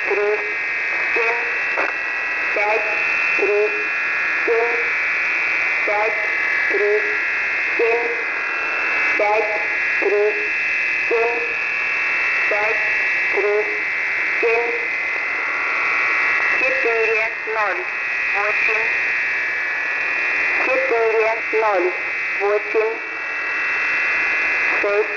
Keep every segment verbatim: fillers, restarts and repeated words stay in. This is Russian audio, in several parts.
три, семь, пять, три, семь, пять, три, семь, пять, три, семь, пять, три, семь, четыре, ноль, восемь, четыре, ноль, восемь, шесть,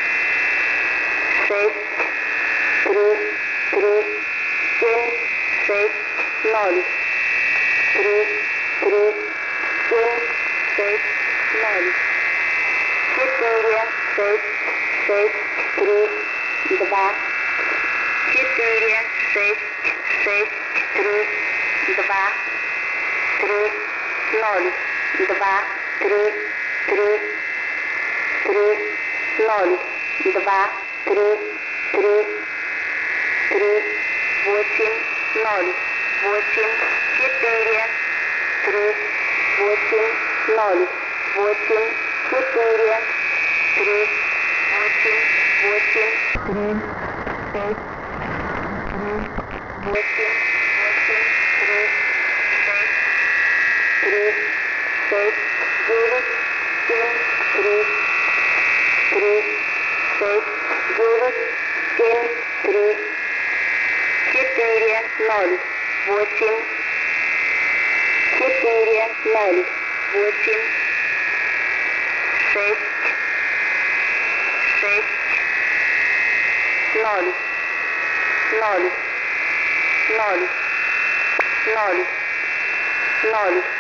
шесть, три, три, семь, шесть, ноль, три, три, семь, шесть, ноль, четыре, шесть, шесть, три, два, четыре, шесть, шесть, три, два, три, ноль, два, три, три, три, ноль, два, три, три, три, восемь, ноль, восемь, четыре, три, восемь, ноль, восемь, четыре, три, восемь, восемь, три, шесть, три, восемь, восемь, три, шесть, три, шесть, девять, семь, три, три, шесть, девять, семь, три, четыре, ноль, восемь, четыре, ноль, восемь, шесть, шесть, ноль, ноль, ноль, ноль, ноль.